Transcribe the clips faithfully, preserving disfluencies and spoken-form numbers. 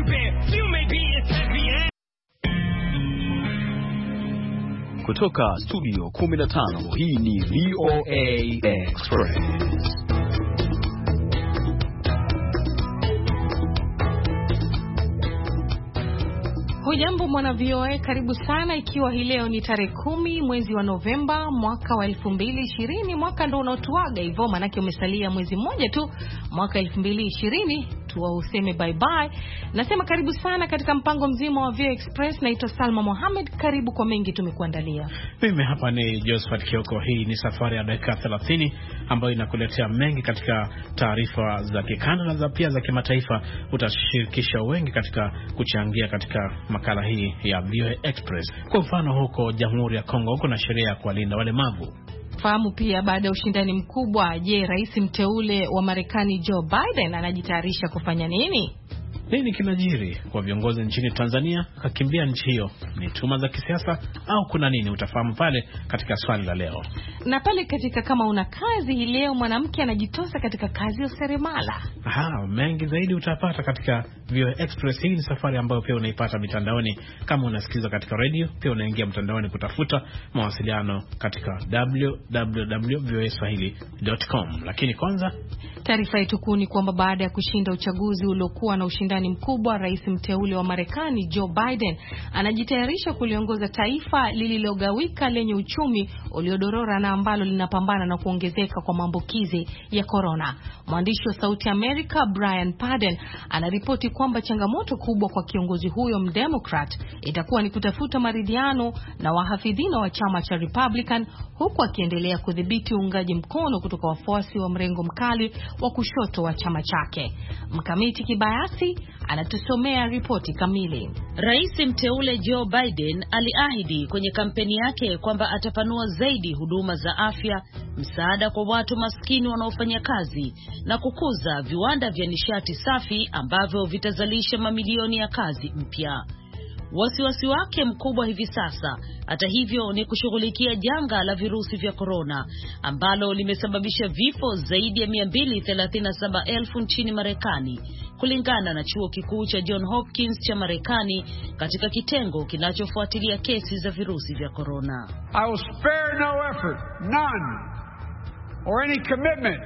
bear. Feel maybe it's heavy and kutoka studio kumi na tano, hii ni V O A Express. Hujambo mwana V O A, karibu sana, ikiwa hii leo ni tarehe kumi mwezi wa Novemba mwaka wa elfu mbili ishirini. Mwaka ndo unaotuaga hivyo, manake umesalia mwezi mmoja tu mwaka elfu mbili ishirini tuwa useme bye bye. Nasema karibu sana katika mpango mzima wa V O A Express. Naitwa Salma Mohamed, karibu kwa mengi tumekuandalia. Mimi hapa ni Josephat Kioko. Hii ni safari ya dakika thelathini ambayo inakuletea mengi katika taarifa za kikanda na za pia za kimataifa. Utashirikisha wengi katika kuchangia katika makala hii ya V O A Express. Kwa mfano, huko Jamhuri ya Kongo huko na sheria ya kuwalinda walemavu. Fahamu pia baada ya ushindani mkubwa, je, rais mteule wa Marekani Joe Biden anajitayarisha kufanya nini? Nini kinajiri kwa viongozi nchini Tanzania kakimbia nchi hiyo? Ni tuma za kisiasa au kuna nini? Utafahamu pale katika swali la leo. Na pale katika kama una kazi hii leo, mwanamke anajitosa katika kazi ya seremala. Aha, mengi zaidi utapata katika V O A Express. Hii ni safari ambayo pia unaipata mitandaoni. Kama unasikiza katika radio, pia unaingia mtandaoni kutafuta mawasiliano katika w w w dot v o a swahili dot com. Lakini kwanza, taarifa yetu kuu ni kwamba baada ya kushinda uchaguzi uliokuwa na ushindani mkubwa, rais mteule wa Marekani Joe Biden anajitayarisha kuliongoza taifa lililogawika lenye uchumi uliodorora na ambalo linapambana na kuongezeka kwa maambukizi ya corona. Mwandishi wa Sauti ya Amerika Brian Padden anaripoti kwamba changamoto kubwa kwa kiongozi huyo mdemokrat itakuwa ni kutafuta maridhiano na wahafidhina wa chama cha Republican, huku akiendelea kudhibiti uungaji mkono kutoka wafuasi wa mrengo mkali wa kushoto wa chama chake. Mkamiti Kibayasi anatusomea ripoti kamili. Rais mteule Joe Biden aliahidi kwenye kampeni yake kwamba atapanua zaidi huduma za afya, msaada kwa watu maskini wanaofanya kazi na kukuza viwanda vya nishati safi ambavyo vitazalisha mamilioni ya kazi mpya. Wasiwasi wake mkubwa hivi sasa, hata hivyo, ni kushughulikia janga la virusi vya corona ambalo limesababisha vifo zaidi ya mia mbili thelathini na saba elfu nchini Marekani, kulingana na chuo kikuu cha John Hopkins cha Marekani katika kitengo kinachofuatilia kesi za virusi vya corona. I will spare no effort, none, or any commitment.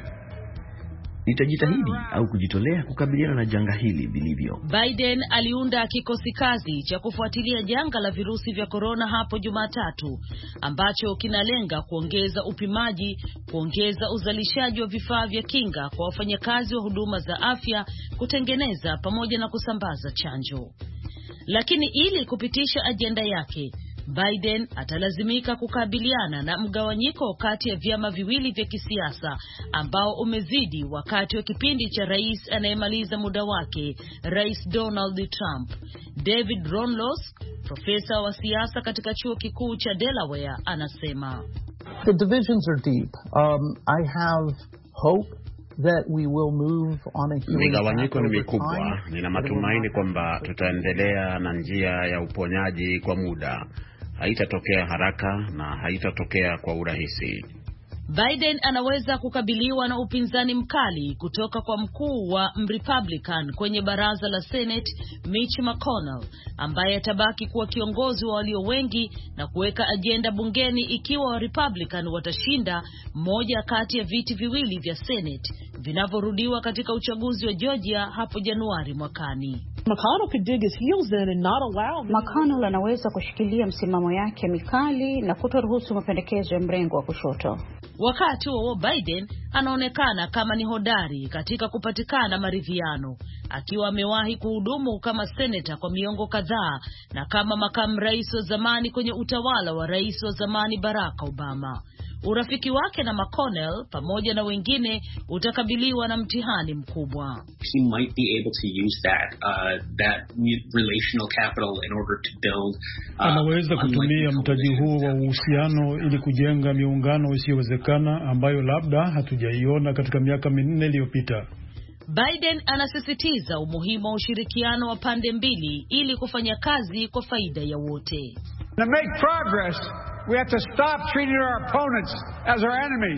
Nitajitahidi au kujitolea kukabiliana na janga hili vilivyo. Biden aliunda kikosi kazi cha kufuatilia janga la virusi vya corona hapo Jumatatu, ambacho kinalenga kuongeza upimaji, kuongeza uzalishaji wa vifaa vya kinga kwa wafanyakazi wa huduma za afya, kutengeneza pamoja na kusambaza chanjo. Lakini ili kupitisha ajenda yake, Biden atalazimika kukabiliana na mgawanyiko kati ya vyama viwili vya kisiasa ambao umezidi wakati wa kipindi cha rais anayemaliza muda wake, Rais Donald Trump. David Ronlos, profesa wa siasa katika chuo kikuu cha Delaware, anasema The divisions are deep. Um, I have hope that we will move on a healing. Migawanyiko ni mikubwa. Nina matumaini kwamba tutaendelea na njia ya uponyaji kwa muda. Haitatokea haraka na haitatokea kwa urahisi. Biden anaweza kukabiliwa na upinzani mkali kutoka kwa mkuu wa Republican kwenye baraza la Senate, Mitch McConnell, ambaye atabaki kuwa kiongozi wa walio wengi na kuweka ajenda bungeni ikiwa wa Republican watashinda moja kati ya viti viwili vya Senate vinavyorudiwa katika uchaguzi wa Georgia hapo Januari mwakani. McConnell could dig his heels in and not allow. McConnell anaweza kushikilia msimamo yake mikali na kutoruhusu mapendekezo ya mrengo wa kushoto. Wakati huo Biden anaonekana kama ni hodari katika kupatikana maridhiano, akiwa amewahi kuhudumu kama senator kwa miongo kadhaa na kama makamu rais wa zamani kwenye utawala wa rais wa zamani Barack Obama. Urafiki wake na McConnell pamoja na wengine utakabiliwa na mtihani mkubwa. He might be able to use that uh, that relational capital in order to build uh, anaweza kutumia mtaji huo wa uhusiano ili kujenga miungano isiyowezekana ambayo labda hatujaiona katika miaka minne iliyopita. Biden anasisitiza umuhimu wa ushirikiano wa pande mbili ili kufanya kazi kwa faida ya wote. To make progress, we have to stop treating our opponents as our enemies.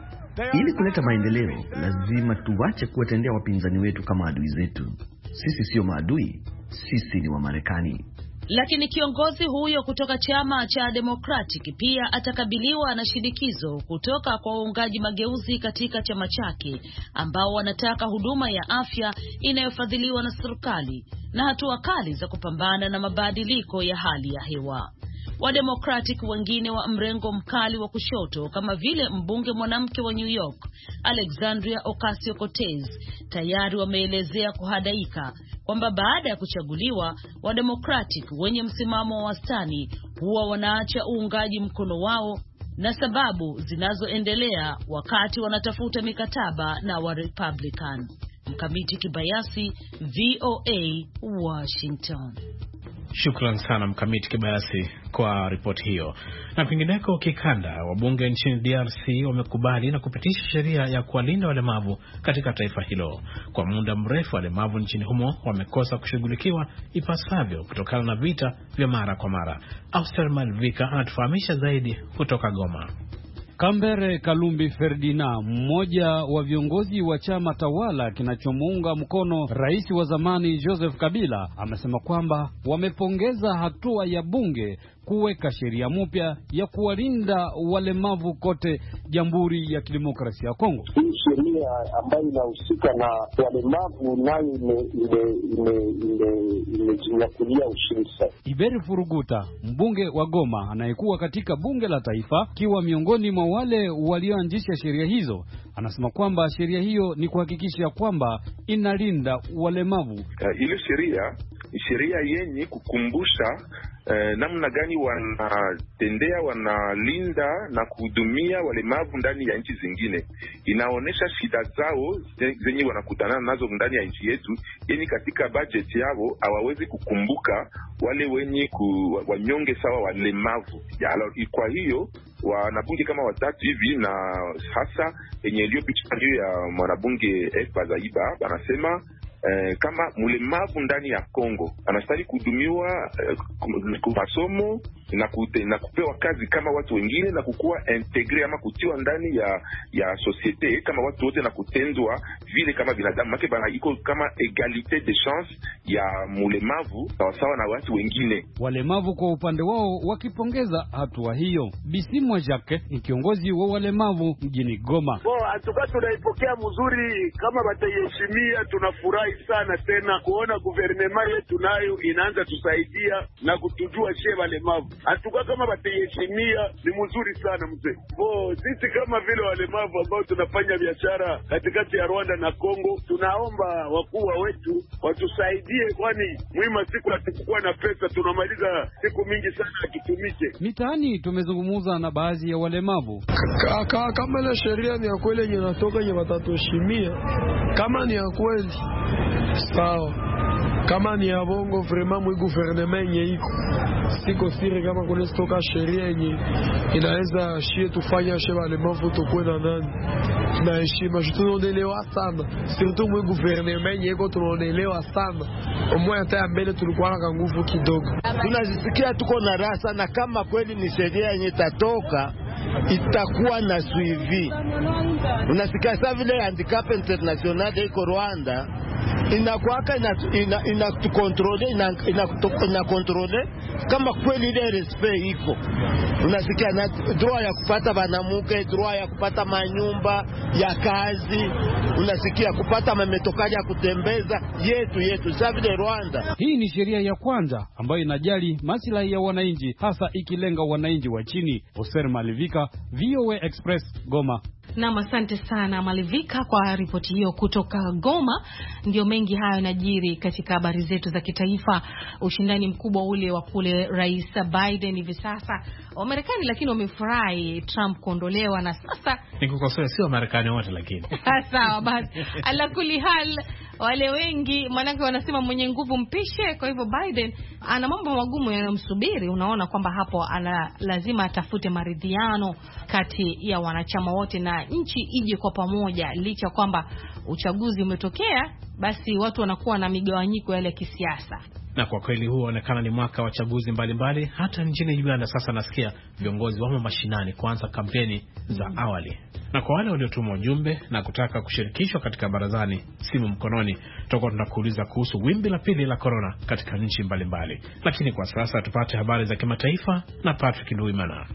Ili kuleta maendeleo, lazima tuache kuwatendea wapinzani wetu kama adui zetu. Sisi sio maadui, sisi ni Wamarekani. Lakini kiongozi huyo kutoka chama cha Democratic pia atakabiliwa na shinikizo kutoka kwa waungaji mageuzi katika chama chake ambao wanataka huduma ya afya inayofadhiliwa na serikali na hatua kali za kupambana na mabadiliko ya hali ya hewa. Wademokratic wengine wa mrengo mkali wa kushoto kama vile mbunge mwanamke wa New York Alexandria Ocasio-Cortez tayari wameelezea kuhadaika kwamba baada ya kuchaguliwa Wademokratic wenye msimamo wa wastani huwa wanaacha uungaji mkono wao na sababu zinazoendelea wakati wanatafuta mikataba na wa Republican. Mkamiti Kibayasi, V O A, Washington. Shukran sana Mkamiti Kibayasi kwa ripoti hiyo. Na kwingineko kikanda, wabunge nchini D R C wamekubali na kupitisha sheria ya kuwalinda walemavu katika taifa hilo. Kwa muda mrefu walemavu nchini humo wamekosa kushughulikiwa ipasavyo kutokana na vita vya mara kwa mara. Auster Malvika anatufahamisha zaidi kutoka Goma. Kambere Kalumbi Ferdinand, mmoja wa viongozi wa chama tawala kinachomuunga mkono rais wa zamani Joseph Kabila, amesema kwamba wamepongeza hatua ya bunge kuweka sheria mpya ya kuwalinda walemavu kote Jamhuri ya Kidemokrasia ya Kongo. Hii sheria ambayo inahusika na walemavu nayo imejinyakulia ushirika. Iberi Furuguta, mbunge wa Goma anayekuwa katika bunge la taifa, kiwa miongoni mwa wale walioanzisha sheria hizo, anasema kwamba sheria hiyo ni kuhakikisha kwamba inalinda walemavu. Uh, ile sheria ni sheria yenye kukumbusha Uh, namna gani wanatendea, wanalinda na kuhudumia walemavu ndani ya nchi zingine. Inaonesha shida zao zenye wanakutana nazo ndani ya nchi yetu, yenye katika budget yao hawawezi kukumbuka wale wenye ku, wanyonge sawa walemavu. Ya, kwa hiyo wanabunge kama watatu hivi na hasa yenye iliyopita ndio ya mwanabunge F Bazaiba wanasema Eh, kama mlemavu ndani ya Kongo anastahili kuhudumiwa eh, kwa masomo na, kute, na kupewa kazi kama watu wengine na kukua integre ama kutiwa ndani ya ya societe kama watu wote na kutendwa vile kama binadamu. Make bana iko kama egalite de chance ya mlemavu sawasawa na watu wengine. Walemavu kwa upande wao wakipongeza hatua hiyo. Bisimwa Jacques ni kiongozi wa walemavu mjini Goma. Bo atuka tunaipokea mzuri, kama bataheshimia tunafurahi sana tena kuona guvernema yetu nayo inaanza tusaidia na kutujua shehe walemavu. Atuka kama bataheshimia ni mzuri sana mzee. Bo sisi kama vile walemavu ambao tunafanya biashara katikati ya Rwanda na Kongo, tunaomba wakuu wetu watusaidie, kwani mwima siku hatukuwa na pesa, tunamaliza siku mingi sana kitumike. Mitaani tumezungumza na baadhi ya walemavu. Kaka, kama ile sheria ni ya kweli yenye natoka yenye watatuheshimia, kama ni ya kweli sawa, kama ni ya bongo vraiment mwi gouvernement yenye iko siko siri kama kuna stoka sheria yenye inaweza shie tufanya shie walemavu tukue na nani na heshima. Tunaonelewa sana surtout mwi gouvernement yenye iko tunaonelewa sana. Omwe hata mbele tulikuwa na nguvu kidogo, tunazisikia tuko na rasa, na kama kweli ni sheria yenye tatoka itakuwa na suivi. Unasikia sasa vile handicap international iko Rwanda inakuaka ina ina ina tukontrole ina ina, ina kontrole kama kweli ile respect iko. Unasikia na droit ya kupata banamuke, droit ya kupata manyumba ya kazi, unasikia kupata mametokaji ya kutembeza yetu yetu sasa vile Rwanda. Hii ni sheria ya kwanza ambayo inajali maslahi ya wananchi, hasa ikilenga wananchi wa chini. Oser Malivika, V O A Express, Goma. Na asante sana Malivika kwa ripoti hiyo kutoka Goma. Ndio mengi hayo yanajiri katika habari zetu za kitaifa. Ushindani mkubwa ule wa kule Rais Biden hivi sasa wa Marekani, lakini wamefurahi Trump kuondolewa, na sasa nikukosoa sio Marekani wote lakini sawa basi ala kuli hal wale wengi manake wanasema mwenye nguvu mpishe. Kwa hivyo Biden ana mambo magumu yanayomsubiri. Unaona kwamba hapo ana lazima atafute maridhiano kati ya wanachama wote na nchi ije kwa pamoja. Licha kwamba uchaguzi umetokea, basi watu wanakuwa na migawanyiko yale ya kisiasa. Na kwa kweli huo onekana ni mwaka wa chaguzi mbalimbali. Hata nchini Uganda sasa nasikia viongozi wamo mashinani kuanza kampeni za awali. Na kwa wale waliotuma ujumbe na kutaka kushirikishwa katika barazani, simu mkononi, tutakuwa tunakuuliza kuhusu wimbi la pili la corona katika nchi mbalimbali. Lakini kwa sasa tupate habari za kimataifa na Patrick Nduimana.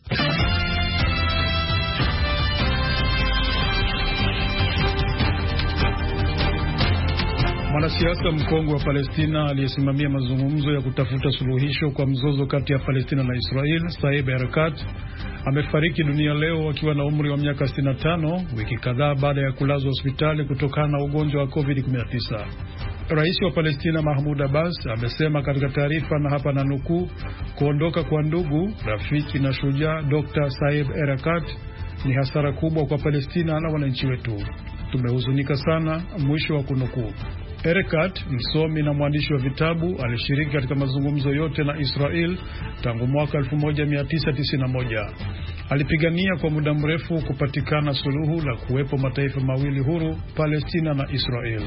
Mwanasiasa mkongwe wa Palestina aliyesimamia mazungumzo ya kutafuta suluhisho kwa mzozo kati ya Palestina na Israel, Saeb Erekat, amefariki dunia leo akiwa na umri wa miaka sitini na tano, wiki kadhaa baada ya kulazwa hospitali kutokana na ugonjwa wa covid kumi na tisa. Rais wa Palestina Mahmoud Abbas amesema katika taarifa, na hapa na nukuu, kuondoka kwa ndugu, rafiki na shujaa Dokta Saeb Erekat ni hasara kubwa kwa Palestina na wananchi wetu. Tumehuzunika sana, mwisho wa kunukuu. Erekat, msomi na mwandishi wa vitabu, alishiriki katika mazungumzo yote na Israel tangu mwaka elfu moja mia tisa tisini na moja. Alipigania kwa muda mrefu kupatikana suluhu la kuwepo mataifa mawili huru, Palestina na Israel.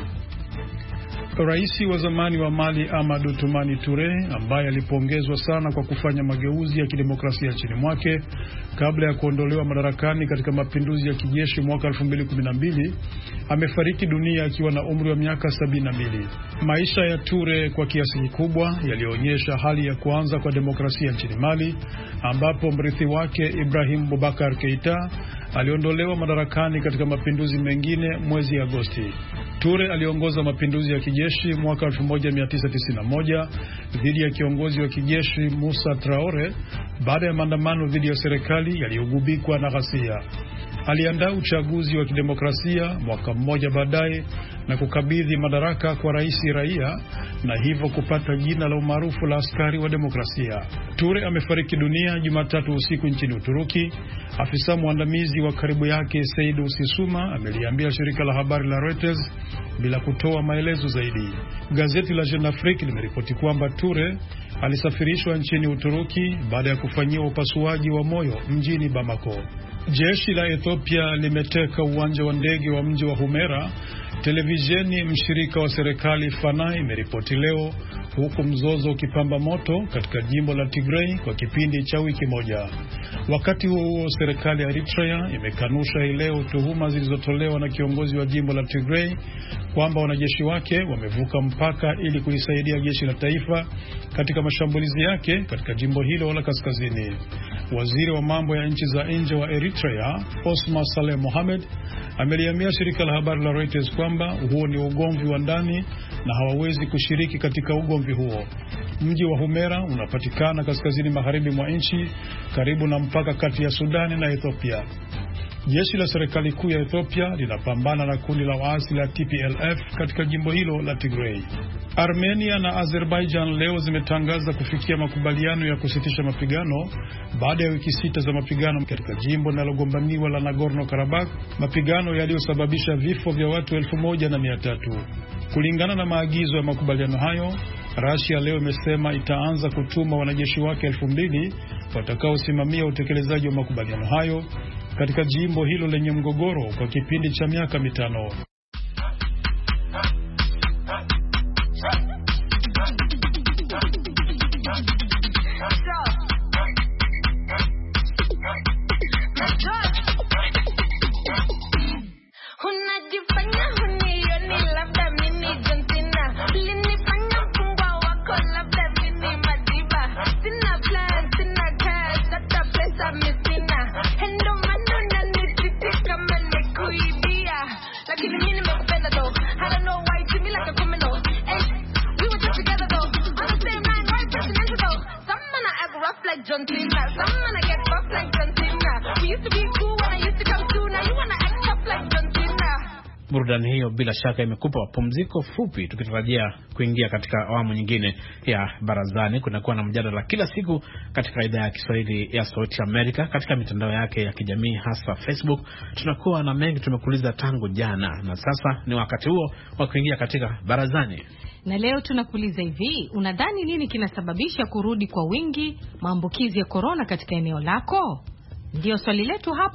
Rais wa zamani wa Mali Amadou Toumani Toure, ambaye alipongezwa sana kwa kufanya mageuzi ya kidemokrasia nchini mwake kabla ya kuondolewa madarakani katika mapinduzi ya kijeshi mwaka elfu mbili kumi na mbili, amefariki dunia akiwa na umri wa miaka sabini na mbili. Maisha ya Toure kwa kiasi kikubwa yalionyesha hali ya kuanza kwa demokrasia nchini Mali, ambapo mrithi wake Ibrahim Boubacar Keita aliondolewa madarakani katika mapinduzi mengine mwezi Agosti. Toure aliongoza mapinduzi ya kijeshi mwaka elfu moja mia tisa tisini na moja dhidi ya kiongozi wa kijeshi Moussa Traore baada ya maandamano dhidi ya serikali yaliyogubikwa na ghasia. Aliandaa uchaguzi wa kidemokrasia mwaka mmoja baadaye na kukabidhi madaraka kwa rais raia, na hivyo kupata jina la umaarufu la askari wa demokrasia. Toure amefariki dunia Jumatatu usiku nchini Uturuki. Afisa mwandamizi wa karibu yake Seydou Sissouma ameliambia shirika la habari la Reuters bila kutoa maelezo zaidi. Gazeti la Jeune Afrique limeripoti kwamba Toure alisafirishwa nchini Uturuki baada ya kufanyiwa upasuaji wa moyo mjini Bamako. Jeshi la Ethiopia limeteka uwanja wa ndege wa mji wa Humera. Televisheni mshirika wa serikali Fana imeripoti leo, huku mzozo ukipamba moto katika jimbo la Tigray kwa kipindi cha wiki moja. Wakati huo huo, serikali ya Eritrea imekanusha hii leo tuhuma zilizotolewa na kiongozi wa jimbo la Tigray kwamba wanajeshi wake wamevuka mpaka ili kulisaidia jeshi la taifa katika mashambulizi yake katika jimbo hilo la kaskazini. Waziri wa mambo ya nchi za nje wa Eritrea, Osman Saleh Mohamed, ameliambia shirika la habari la Reuters kwamba huo ni ugomvi wa ndani na hawawezi kushiriki katika ugomvi huo. Mji wa Humera unapatikana kaskazini magharibi mwa nchi, karibu na mpaka kati ya Sudani na Ethiopia. Jeshi la serikali kuu ya Ethiopia linapambana na kundi la waasi la T P L F katika jimbo hilo la Tigray. Armenia na Azerbaijan leo zimetangaza kufikia makubaliano ya kusitisha mapigano baada ya wiki sita za mapigano katika jimbo linalogombaniwa la Nagorno-Karabakh, mapigano yaliyosababisha vifo vya watu elfu moja na mia tatu. Kulingana na maagizo ya makubaliano hayo, Russia leo imesema itaanza kutuma wanajeshi wake elfu mbili watakaosimamia utekelezaji wa makubaliano hayo katika jimbo hilo lenye mgogoro kwa kipindi cha miaka mitano. Burudani hiyo bila shaka imekupa pumziko fupi, tukitarajia kuingia katika awamu nyingine ya barazani. Kunakuwa na mjadala kila siku katika idhaa ya Kiswahili ya Sauti Amerika katika mitandao yake ya kijamii, hasa Facebook. Tunakuwa na mengi tumekuuliza tangu jana, na sasa ni wakati huo wa kuingia katika barazani. Na leo tunakuuliza hivi, unadhani nini kinasababisha kurudi kwa wingi maambukizi ya corona katika eneo lako? Ndio swali letu hapo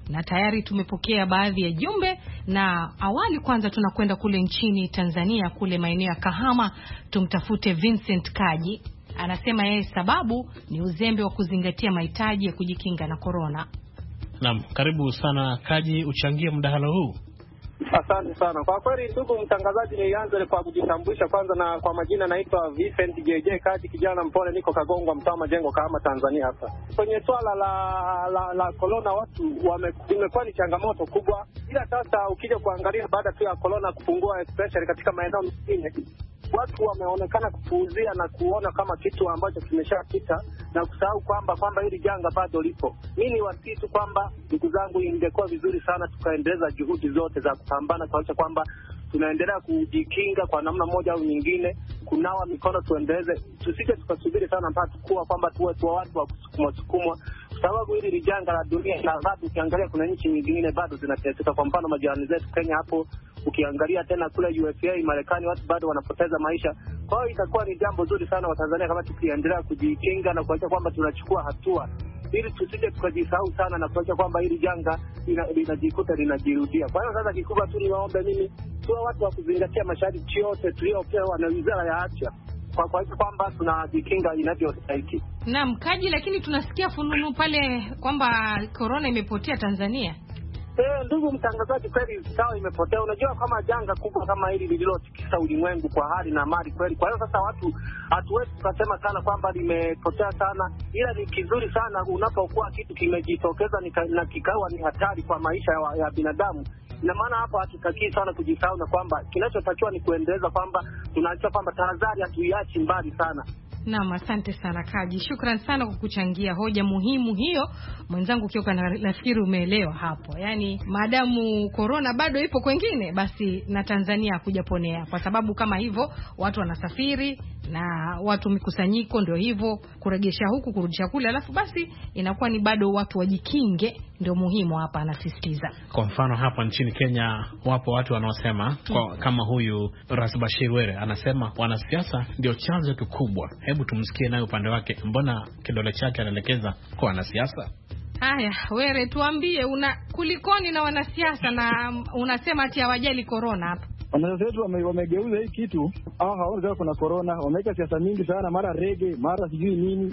na tayari tumepokea baadhi ya jumbe. Na awali kwanza tunakwenda kule nchini Tanzania, kule maeneo ya Kahama, tumtafute Vincent Kaji. Anasema yeye sababu ni uzembe wa kuzingatia mahitaji ya kujikinga na corona. Naam, karibu sana Kaji, uchangie mdahalo huu. Asante sana. Kwa kweli ndugu mtangazaji, nianze kwa kujitambulisha kwanza, na kwa majina naitwa Vincent J J Kaji, kijana mpole, niko Kagongwa, mtaa Majengo, Kahama, Tanzania. Hapa kwenye swala la la, la corona, watu wamekuwa ni changamoto kubwa, ila sasa ukija kuangalia baada tu ya corona kupungua, especially katika maeneo mengine, watu wameonekana kupuuzia na kuona kama kitu ambacho kimeshapita na kusahau kwamba kwamba hili janga bado lipo. Mimi ni wasii tu kwamba ndugu zangu, ingekuwa vizuri sana tukaendeleza juhudi zote za kupambana kuhakikisha kwamba tunaendelea kujikinga kwa namna moja au nyingine, kunawa mikono tuendeleze, tusije tukasubiri sana mpaka tukua kwamba tuwe tu watu wa kusukumwa sukumwa, kwa sababu hili ni janga la dunia na bado ukiangalia kuna nchi nyingine bado zinateseka. Kwa mfano majirani zetu Kenya hapo, ukiangalia tena kule U S A Marekani, watu bado wanapoteza maisha. Kwa hiyo itakuwa ni jambo zuri sana Watanzania kama tukiendelea kujikinga na kuhakikisha kwamba tunachukua hatua ili tusije tukajisahau sana na kuhakikisha kwamba hili janga linajikuta linajirudia. Kwa hiyo sasa kikubwa tu niwaombe mimi tuwe watu wa kuzingatia masharti yote tuliopewa na Wizara ya Afya kwa kuhakikisha kwamba tunajikinga inavyostahili. Naam Kaji, lakini tunasikia fununu pale kwamba corona imepotea Tanzania. Eh, ndugu mtangazaji, kweli sawa imepotea. Unajua kama janga kubwa kama hili lililotikisa ulimwengu kwa hali na mali kweli. Kwa hiyo sasa watu hatuwezi kusema sana kwamba limepotea sana, ila ni kizuri sana unapokuwa kitu kimejitokeza na kikawa ni hatari kwa maisha ya, ya binadamu. Na maana hapo hatutakii sana kujisahau na kwamba kinachotakiwa ni kuendeleza kwamba tunaacha kwamba tahadhari hatuiachi mbali sana. Naam, asante sana Kaji. Shukrani sana kwa kuchangia hoja muhimu hiyo. Mwenzangu Kioka, nafikiri umeelewa hapo. Yaani maadamu corona bado ipo kwengine, basi na Tanzania hakujaponea, kwa sababu kama hivyo watu wanasafiri na watu mikusanyiko ndio hivyo kuregesha huku kurudisha kule, alafu basi inakuwa ni bado watu wajikinge, ndio muhimu hapa anasisitiza. Kwa mfano hapa nchini Kenya wapo watu wanaosema kwa, kama huyu Ras Bashir Were anasema wanasiasa ndio chanzo kikubwa. Hebu tumsikie naye upande wake, mbona kidole chake anaelekeza kwa wanasiasa? Haya, Were, tuambie una kulikoni na wanasiasa na unasema ati hawajali corona hapa. Wanasiasa wetu wame, wamegeuza hii kitu. Ah, hawana kuna corona, wameweka siasa mingi sana, mara rege, mara sijui nini.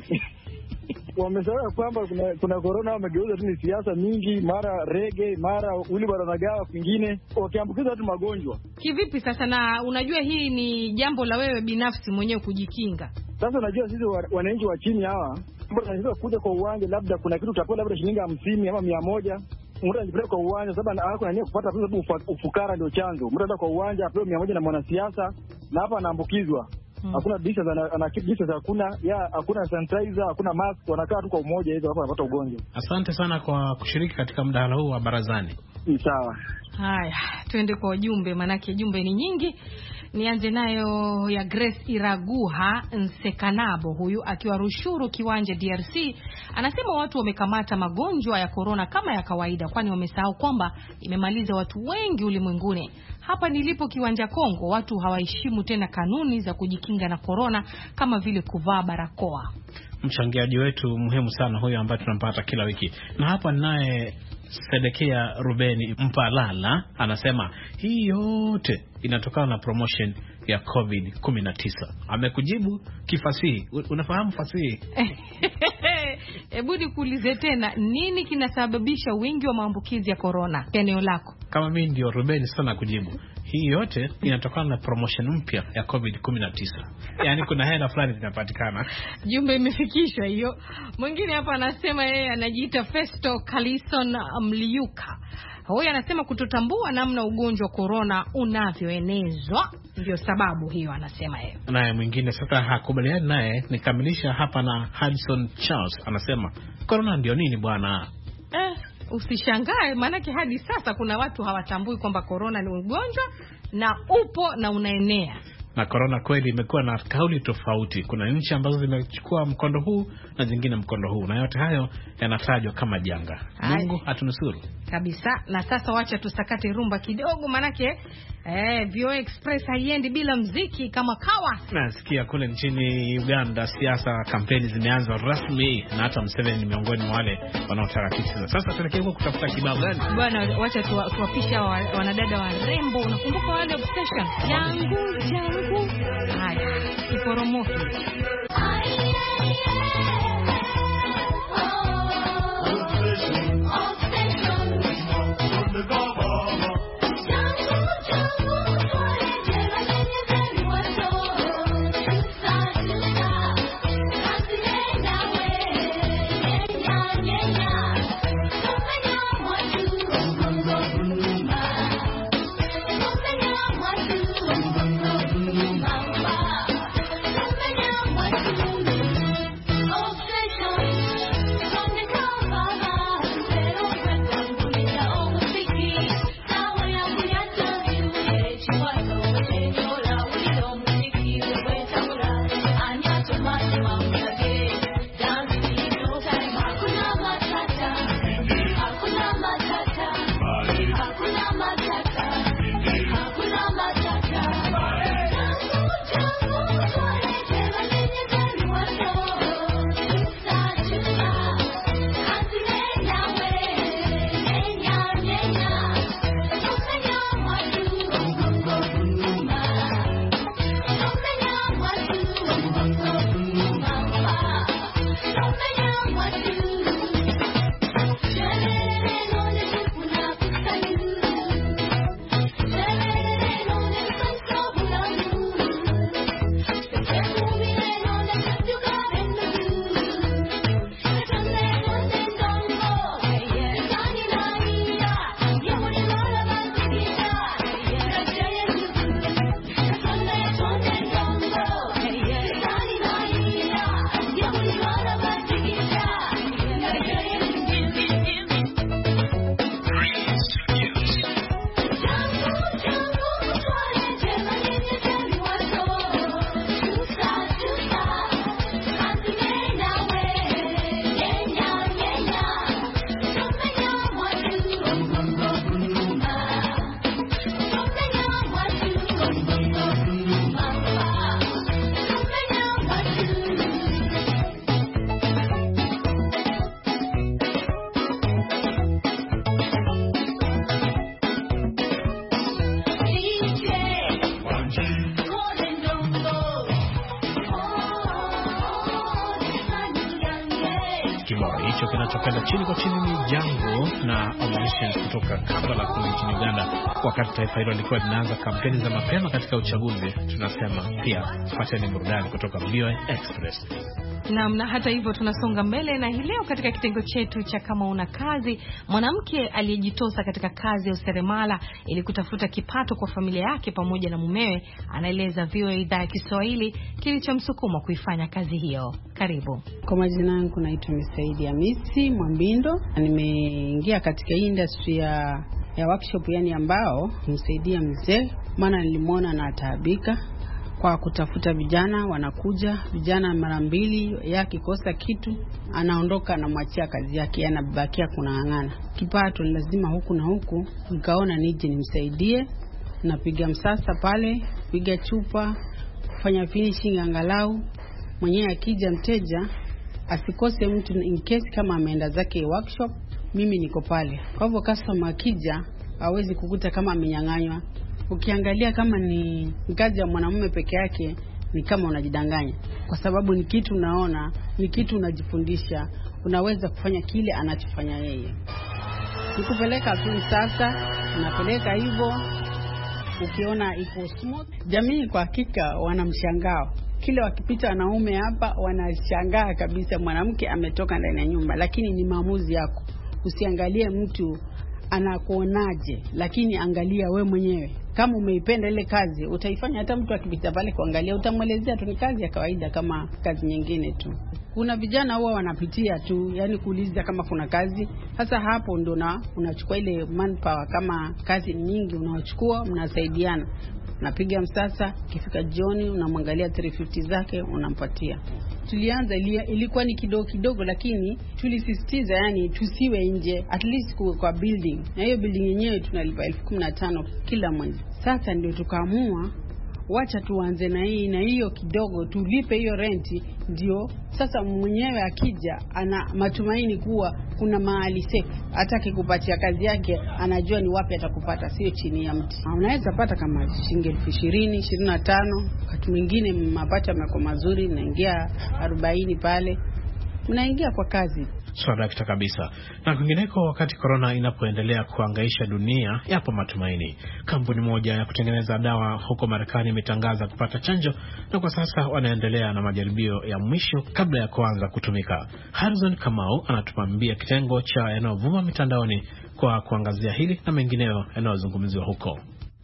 Wamesema kwamba kuna kuna corona, wamegeuza tu ni siasa mingi, mara rege, mara uli baranagawa kwingine, wakiambukiza watu magonjwa. Kivipi sasa? Na unajua hii ni jambo la wewe binafsi mwenyewe kujikinga. Sasa unajua sisi wananchi wa chini hawa, mbona tunaweza kuja kwa uwanja, labda kuna kitu utapewa labda shilingi hamsini ama mia moja. Mtu anajipeleka kwa uwanja sababu hako nia kupata pesa, ufukara ndio chanzo. Mtu anaenda kwa uwanja apewe mia moja na mwanasiasa, na hapa anaambukizwa. Hmm. Hakuna dishes, ana dishes, hakuna ya hakuna sanitizer, hakuna mask, wanakaa tu kwa umoja hizo, hapo wanapata ugonjwa. Asante sana kwa kushiriki katika mdahalo huu wa barazani. Ni sawa. Haya, twende kwa ujumbe, manake jumbe ni nyingi. Nianze nayo ya Grace Iraguha Nsekanabo, huyu akiwa Rushuru Kiwanja D R C. Anasema watu wamekamata magonjwa ya corona kama ya kawaida, kwani wamesahau kwamba imemaliza watu wengi ulimwenguni. Hapa nilipo Kiwanja Kongo, watu hawaheshimu tena kanuni za kujikinga na corona kama vile kuvaa barakoa. Mchangiaji wetu muhimu sana huyo ambaye tunampata kila wiki. Na hapa naye Sedekia Rubeni Mpalala anasema hii yote inatokana na promotion ya COVID kumi na tisa. Amekujibu kifasihi. Unafahamu fasihi? Hebu nikuulize tena, nini kinasababisha wingi wa maambukizi ya corona eneo lako? Kama mimi ndio Rubeni sana kujibu. Hii yote inatokana na promotion mpya ya COVID kumi na tisa. Yaani kuna hela fulani zinapatikana. Jumbe imefikishwa hiyo. Mwingine hapa anasema yeye anajiita Festo Kalison Mliuka. Huyu anasema kutotambua namna ugonjwa wa corona unavyoenezwa ndio sababu hiyo, anasema yeye. Naye mwingine sasa hakubaliani naye, nikamilisha hapa na Hudson Charles anasema corona ndio nini bwana? Eh, usishangae maana hadi sasa kuna watu hawatambui kwamba corona ni ugonjwa na upo na unaenea. Na corona kweli imekuwa na kauli tofauti. Kuna nchi ambazo zimechukua mkondo huu na zingine mkondo huu, na yote hayo yanatajwa kama janga. Mungu atunusuru kabisa. Na sasa wacha tusakate rumba kidogo, manake Eh, V O A Express haiendi bila mziki kama kawa. Nasikia kule nchini Uganda siasa, kampeni zimeanza rasmi na hata Museveni ni miongoni mwa wale wanaotaka kisa. Sasa tuelekea huko kutafuta kibao gani? Bwana, wacha tuwapisha wa, wanadada wa rembo. Unakumbuka wale obsession? Yangu yangu. Haya, kiporomoki. hicho kinachopenda chini kwa chini ni Jango na Operation kutoka Kampala kule nchini Uganda. Wakati taifa hilo lilikuwa linaanza kampeni za mapema katika uchaguzi, tunasema pia pateni burudani kutoka V O A Express. Naam, na hata hivyo tunasonga mbele na hii leo katika kitengo chetu cha kama una kazi, mwanamke aliyejitosa katika kazi ya useremala ili kutafuta kipato kwa familia yake pamoja na mumewe, anaeleza V O A idhaa ya Kiswahili kilichomsukuma kuifanya kazi hiyo. Karibu. Kwa majina yangu naitwa Misaidi Hamisi Mwambindo. Nimeingia katika industry ya ya workshop, yani ambao msaidia mzee, maana nilimwona na ataabika kwa kutafuta vijana. Wanakuja vijana mara mbili, yake kosa kitu anaondoka na mwachia kazi yake, anabakia kunang'ana. Kipato lazima huku na huku, nikaona nije nimsaidie. Napiga msasa pale, piga chupa, kufanya finishing, angalau mwenyewe akija mteja asikose mtu in case kama ameenda zake workshop, mimi niko pale. Kwa hivyo customer akija hawezi kukuta kama amenyang'anywa. Ukiangalia kama ni kazi ya mwanamume peke yake ni kama unajidanganya, kwa sababu ni kitu unaona, ni kitu unajifundisha, unaweza kufanya kile anachofanya yeye. Nikupeleka tu sasa, unapeleka hivyo, ukiona iko smooth. Jamii kwa hakika wanamshangao. Kile wakipita wanaume hapa wanashangaa kabisa, mwanamke ametoka ndani ya nyumba. Lakini ni maamuzi yako. Usiangalie mtu anakuonaje, lakini angalia we mwenyewe. Kama umeipenda ile kazi, utaifanya. Hata mtu akipita pale kuangalia, utamwelezea tu ni kazi ya kawaida kama kazi nyingine tu. Kuna vijana huwa wanapitia tu, yani kuuliza kama kuna kazi. Sasa hapo ndo na unachukua ile manpower, kama kazi nyingi unachukua, mnasaidiana. Napiga msasa, kifika jioni unamwangalia three fifty zake unampatia. tulianza ilikuwa ni kidogo kidogo, lakini tulisisitiza yani tusiwe nje, at least kwa building, na hiyo building yenyewe tunalipa elfu kumi na tano kila mwezi. Sasa ndio tukaamua wacha tuanze na hii na hiyo kidogo, tulipe hiyo renti, ndio sasa mwenyewe akija ana matumaini kuwa kuna mahali safe, hata kikupatia kazi yake anajua ni wapi atakupata, sio chini ya mti. Unaweza pata kama shilingi elfu ishirini, ishirini na tano, wakati mwingine mapato yako mazuri naingia arobaini pale, mnaingia kwa kazi. Swadakta kabisa. Na kwingineko, wakati corona inapoendelea kuhangaisha dunia, yapo matumaini. Kampuni moja ya kutengeneza dawa huko Marekani imetangaza kupata chanjo, na kwa sasa wanaendelea na majaribio ya mwisho kabla ya kuanza kutumika. Harrison Kamau anatupambia kitengo cha yanayovuma mitandaoni kwa kuangazia hili na mengineo yanayozungumziwa huko.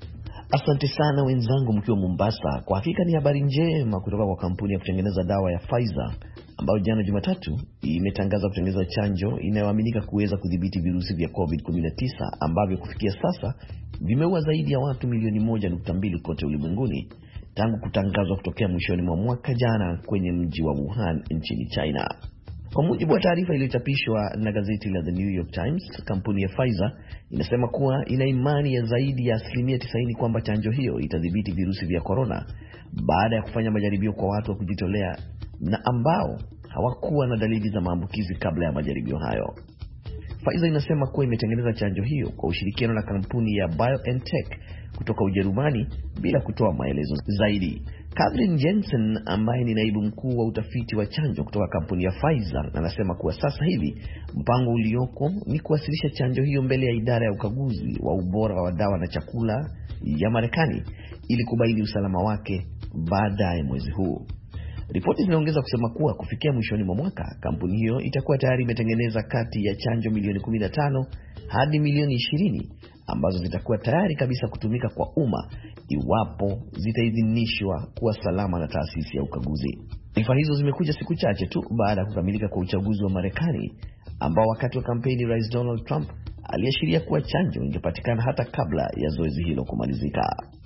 Asante sana wenzangu mkiwa Mombasa. Kwa hakika ni habari njema kutoka kwa kampuni ya kutengeneza dawa ya Pfizer ambayo jana Jumatatu imetangaza kutengeneza chanjo inayoaminika kuweza kudhibiti virusi vya covid kumi na tisa ambavyo kufikia sasa vimeua zaidi ya watu milioni moja nukta mbili kote ulimwenguni tangu kutangazwa kutokea mwishoni mwa mwaka jana kwenye mji wa Wuhan nchini China. Kwa mujibu wa taarifa iliyochapishwa na gazeti la The New York Times, kampuni ya Pfizer inasema kuwa ina imani ya zaidi ya asilimia tisaini kwamba chanjo hiyo itadhibiti virusi vya corona baada ya kufanya majaribio kwa watu wa kujitolea na ambao hawakuwa na dalili za maambukizi kabla ya majaribio hayo. Pfizer inasema kuwa imetengeneza chanjo hiyo kwa ushirikiano na kampuni ya BioNTech kutoka Ujerumani bila kutoa maelezo zaidi. Catherine Jensen ambaye ni naibu mkuu wa utafiti wa chanjo kutoka kampuni ya Pfizer anasema kuwa sasa hivi mpango ulioko ni kuwasilisha chanjo hiyo mbele ya idara ya ukaguzi wa ubora wa dawa na chakula ya Marekani ili kubaini usalama wake baadaye mwezi huu. Ripoti zinaongeza kusema kuwa kufikia mwishoni mwa mwaka kampuni hiyo itakuwa tayari imetengeneza kati ya chanjo milioni kumi na tano hadi milioni ishirini ambazo zitakuwa tayari kabisa kutumika kwa umma iwapo zitaidhinishwa kuwa salama na taasisi ya ukaguzi. Taarifa hizo zimekuja siku chache tu baada ya kukamilika kwa uchaguzi wa Marekani ambao wakati wa kampeni Rais Donald Trump aliashiria kuwa chanjo ingepatikana hata kabla ya zoezi hilo kumalizika.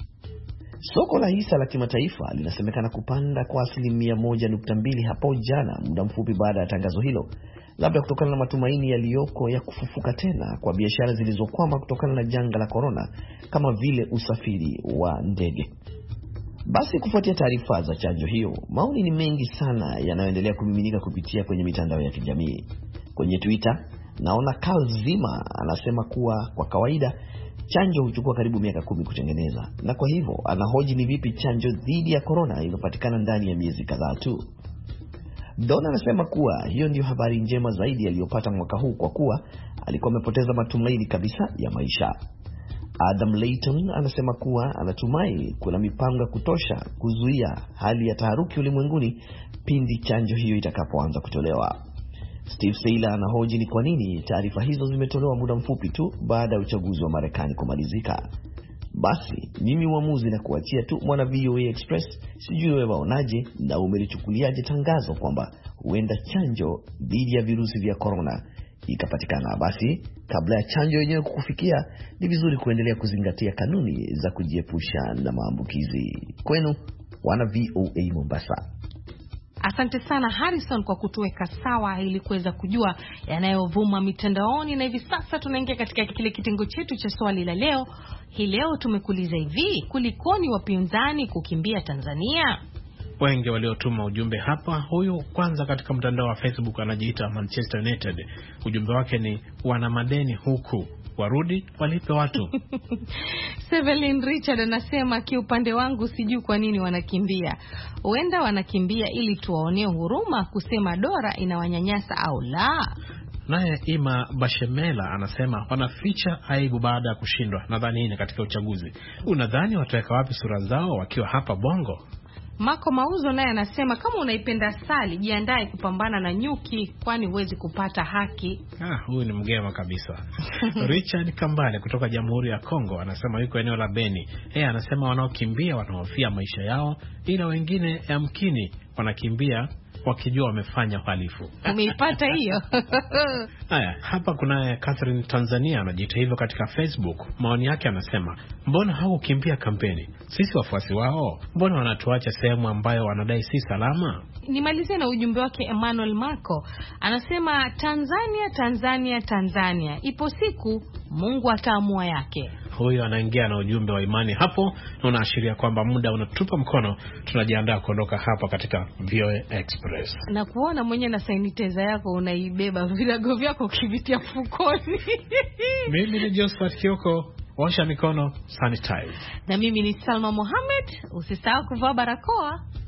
Soko la hisa la kimataifa linasemekana kupanda kwa asilimia moja nukta mbili hapo jana, muda mfupi baada ya tangazo hilo, labda kutokana na matumaini yaliyoko ya kufufuka tena kwa biashara zilizokwama kutokana na janga la corona kama vile usafiri wa ndege. Basi kufuatia taarifa za chanjo hiyo, maoni ni mengi sana yanayoendelea kumiminika kupitia kwenye mitandao ya kijamii. Kwenye Twitter, naona Carl Zima anasema kuwa kwa kawaida chanjo huchukua karibu miaka kumi kutengeneza, na kwa hivyo anahoji ni vipi chanjo dhidi ya corona ilipatikana ndani ya miezi kadhaa tu. Donna anasema kuwa hiyo ndio habari njema zaidi aliyopata mwaka huu kwa kuwa alikuwa amepoteza matumaini kabisa ya maisha. Adam Layton anasema kuwa anatumai kuna mipango ya kutosha kuzuia hali ya taharuki ulimwenguni pindi chanjo hiyo itakapoanza kutolewa. Steve Saylor anahoji ni kwa nini taarifa hizo zimetolewa muda mfupi tu baada ya uchaguzi wa Marekani kumalizika. Basi mimi uamuzi na kuachia tu mwana V O A Express, sijui wewe waonaje na umelichukuliaje tangazo kwamba huenda chanjo dhidi ya virusi vya corona ikapatikana. Basi kabla ya chanjo yenyewe kukufikia, ni vizuri kuendelea kuzingatia kanuni za kujiepusha na maambukizi. Kwenu wana V O A Mombasa. Asante sana Harrison kwa kutuweka sawa ili kuweza kujua yanayovuma mitandaoni, na hivi sasa tunaingia katika kile kitengo chetu cha swali la leo. Hii leo tumekuuliza hivi, kulikoni wapinzani kukimbia Tanzania? Wengi waliotuma ujumbe hapa. Huyu kwanza katika mtandao wa Facebook anajiita Manchester United. Ujumbe wake ni wana madeni huku, warudi walipe watu. Sevelin Richard anasema kiupande wangu sijui kwa nini wanakimbia. Huenda wanakimbia ili tuwaonee huruma kusema dola inawanyanyasa au la. Naye Ima Bashemela anasema wanaficha aibu baada ya kushindwa. Nadhani hii ni katika uchaguzi. Unadhani wataweka wapi sura zao wakiwa hapa Bongo? Mako Mauzo naye anasema kama unaipenda asali jiandae kupambana na nyuki, kwani huwezi kupata haki. Ah, huyu ni mgema kabisa. Richard Kambale kutoka Jamhuri ya Kongo anasema yuko eneo la Beni. Yeye anasema wanaokimbia wanahofia maisha yao, ila wengine yamkini wanakimbia wakijua wamefanya uhalifu. Umeipata hiyo? Haya, hapa kuna Catherine Tanzania anajiita hivyo katika Facebook. Maoni yake anasema, mbona hawakukimbia kampeni? Sisi wafuasi wao, mbona wanatuacha sehemu ambayo wanadai si salama? Nimalizie na ujumbe wake Emmanuel Marco. Anasema Tanzania, Tanzania, Tanzania. Ipo siku Mungu ataamua yake. Huyo anaingia na ujumbe wa imani hapo, na unaashiria kwamba muda unatupa mkono. Tunajiandaa kuondoka hapa katika V O A Express. Na kuona mwenye na sanitizer yako unaibeba virago vyako ukivitia fukoni. Mimi ni Josephat Kioko, osha mikono, sanitize. Na mimi ni Salma Mohamed, usisahau kuvaa barakoa.